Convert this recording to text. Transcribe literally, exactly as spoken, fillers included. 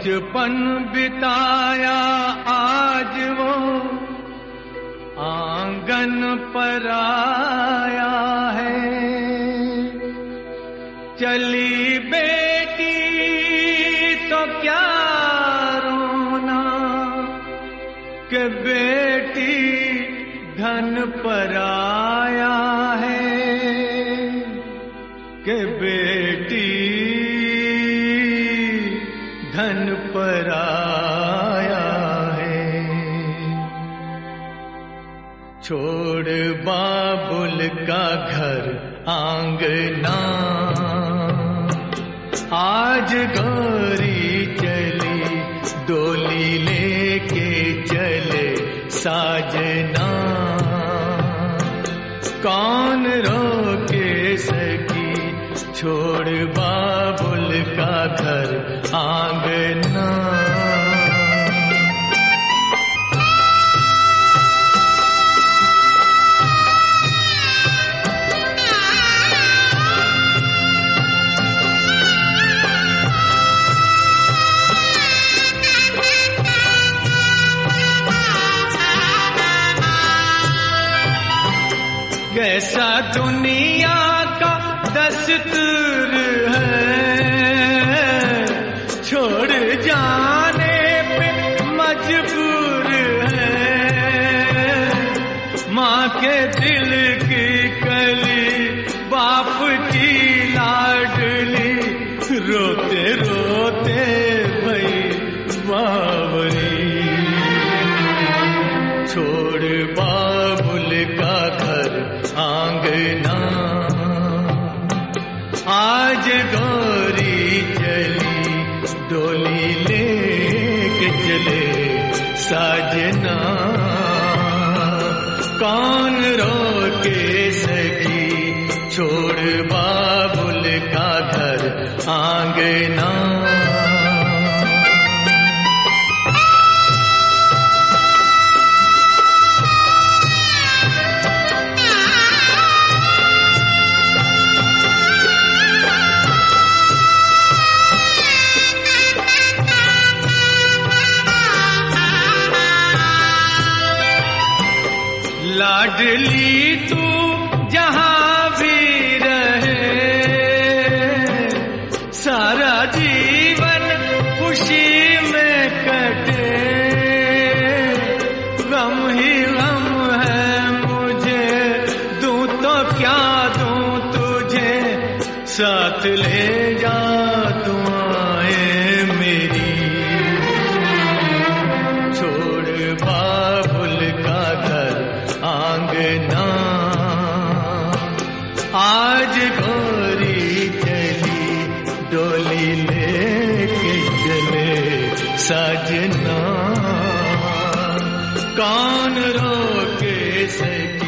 बचपन बिताया आज वो आंगन पर आया है। चली बेटी तो क्या रोना कि बेटी धन पर आया है, कि बेटी धन पर आया है। छोड़ बाबुल का घर आंगना, आज गौरी चली डोली लेके चले साजना। कौन रोके सकी छोड़ बाबुल का घर आंगना। कैसा दुनिया का दस्तूर है, छोड़ जाने पे मजबूर है। माँ के दिल की कली बाप की लाडली, रोते रोते भई बावरी। छोड़ बाबुल का घर आंगना, आज गौरी चली डोली लेके चले साजना। कौन रोके सकी छोड़ बाबुल का घर आंगना। लाडली तू जहां भी रहे, सारा जीवन खुशी में कटे। गम ही गम है मुझे, दूं तो क्या दूं तुझे, साथ ले जा दुआएं मेरी। छोड़ बाबुल का घर आंगना, आज गौरी चली डोली लेके चले साजना। कौन रोके सके